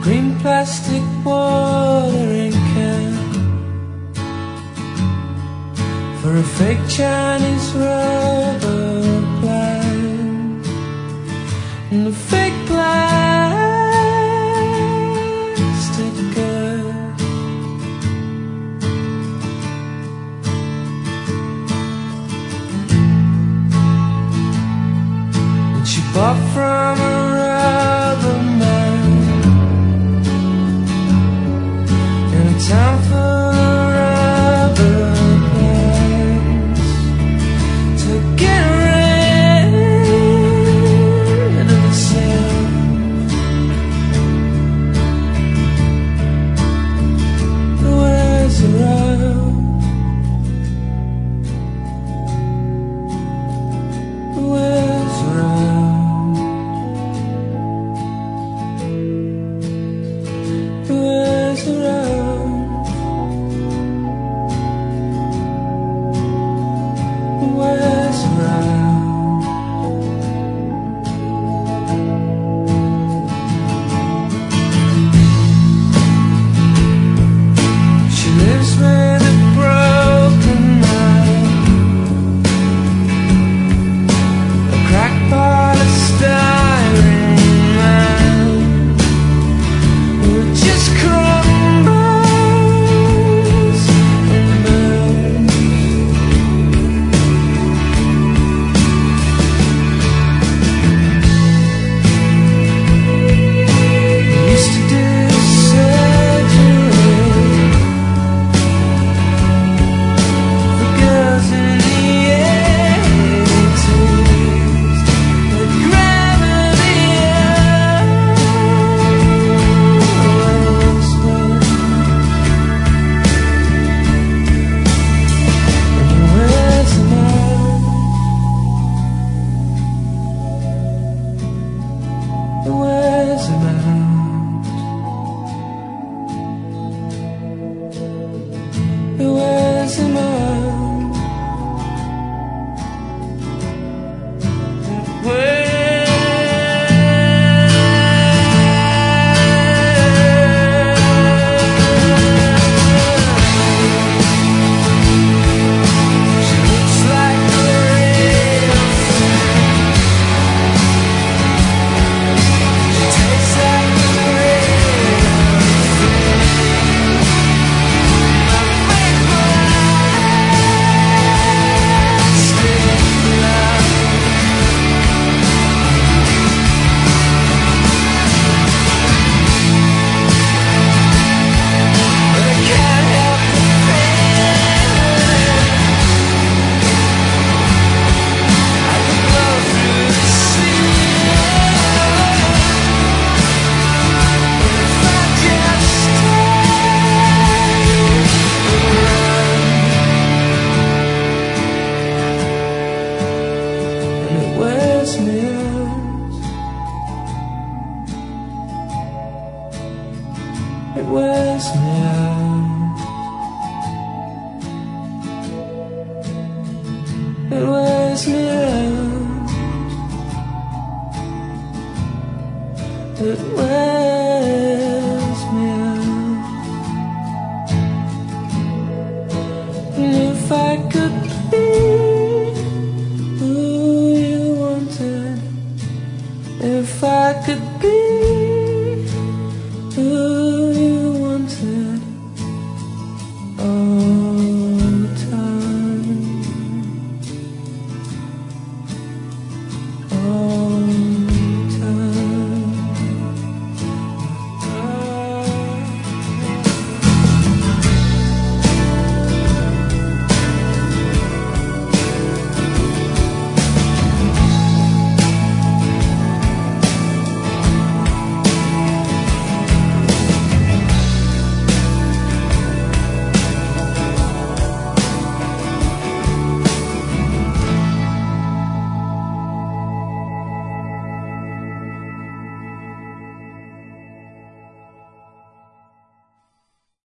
green plastic watering can for a fake Chinese rubber plant and a fake plastic girl. And she bought from a rubber man in a town full of rubber plants to get rid of the sand. The waves around, the waves around, the waves around, the waves around. She lives with a broken mind, a cracked polystyrene man who just crumbles and burns. Used to do surgery for girls in the 80s with gravity elsewhere. And where's the man? Where's the man? Where's the man? She looks like a real thing. She tastes like a real thing. It wears me out. It wears me out. It wears me out. It wears me out. And if I could be who you wanted, if I could